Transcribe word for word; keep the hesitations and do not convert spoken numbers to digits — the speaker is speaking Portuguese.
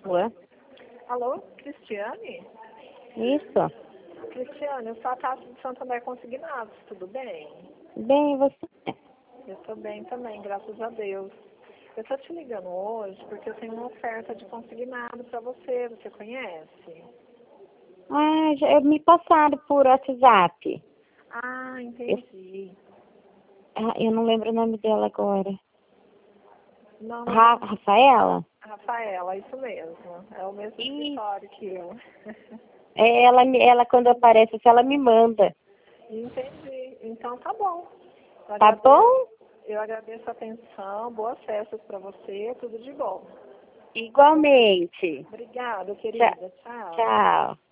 Ué? Alô, Cristiane? Isso. Cristiane, eu sou a Tati de Santander Consignados, tudo bem? Bem, e você? Eu estou bem também, graças a Deus. Eu estou te ligando hoje porque eu tenho uma oferta de consignado para você, você conhece? Ah, já, me passaram por WhatsApp. Ah, Eu, entendi. ah, eu não lembro o nome dela agora. Não, mas Ra Rafaela? Rafaela, isso mesmo. É o mesmo Ih, escritório que eu. é, ela, me- ela quando aparece, assim, ela me manda. Entendi. Então tá bom. Eu Tá agradeço, bom? eu agradeço a atenção, boas festas para você, tudo de bom. Igualmente. Obrigada, Tchau. querida. Tchau. Tchau.